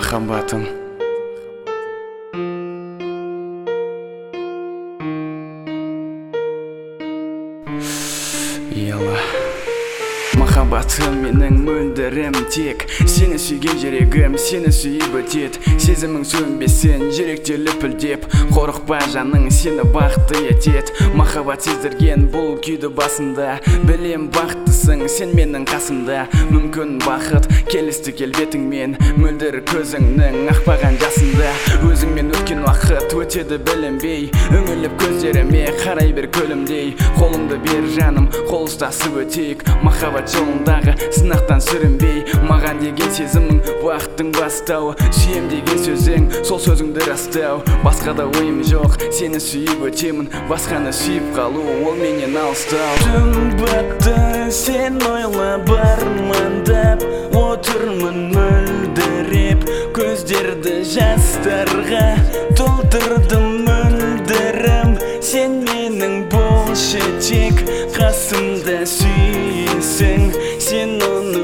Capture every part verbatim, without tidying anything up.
махаббатым. Яла махаббатым менің мөлдірім тек сені сүйген жүрегім сені сүйіп өтет сезімің сөнбесін жүректе лүпілдеп қорықпа жаның сені бақытты етет махаббат сездірген бұл күйді басында білем бақыттысың сен менің қасымда мүмкін бақыт келісті келбетіңмен мөлдір көзіңнің ақпаған жасында өзіңмен өткен уақыт өтеді білінбей үңіліп көздеріме қарай бер күлімдей қолыңды бер жаным қол ұстасып өтейік махаббат жолындағы сынақтан сүрінбей маған деген сезімің уақыттың бастауы сүйем деген сөзің сол сөзіңді растау басқа да ойым жоқ сені сүйіп өтемін басқаны сүйіп қалу ол менен алыстау түн батты сен ойлап армандап отырмын мөлдіреп көздерді жастарға толтырдым мөлдірім сен менің болшы тек қасымда сүйесің сен оны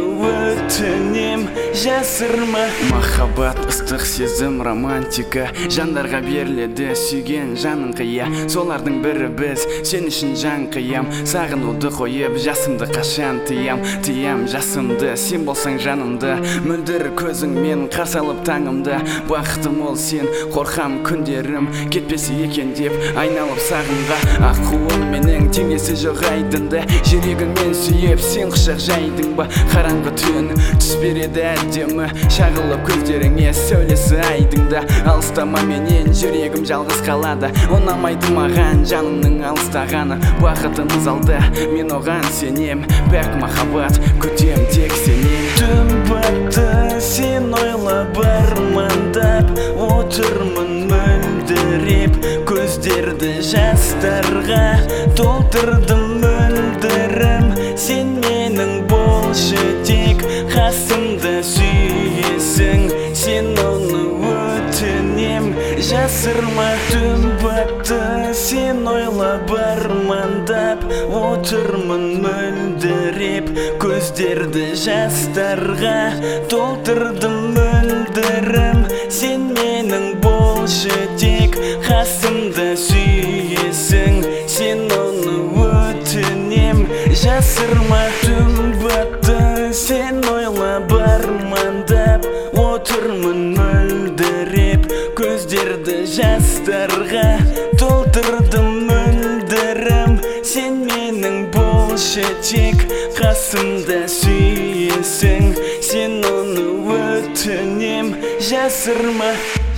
өтінем жасырма махаббат ыстық сезім романтика жандарға беріледі сүйген жанын қия солардың бірі біз сен үшін жан қиям сағынуды қойып жасымды қашан тиям тиям жасымды сен болсаң жанымда мөлдір көзіңмен қарсы алып таңымда бақытым ол сен қорқам күндерім кетпесе екен деп айналып сағынға аққуым менің теңдесі жоқ айдында жүрегіңмен сүйіп сен құшақ жайдың ба қараңғы түн түс береді әдемі шағылып көздеріңе сәулесі айдыңда алыстама менен жүрегім жалғыз қалады ұнамайды маған жанымның алыстағаны бақытымыз алда мен оған сенем пәк махаббат күтем тек сенен түн батты сен ойлап армандап отырмын мөлдіреп көздерді жастарға толтырдым мөлдірім сен менің болшы тек қасымда сүйесің сен оны өтінем жасырма түн батты сен ойлап армандап отырмын мөлдіреп көздерді жастарға толтырдым мөлдірім сен менің болшы тек қасымда сүйесің сен оны өтінем жасырма түн батты сен ойлап армандап отырмын мөлдіреп көздерді жастарға толтырдым мөлдірім сен менің болшы тек қасымда сүйесің сен оны өтінем жасырма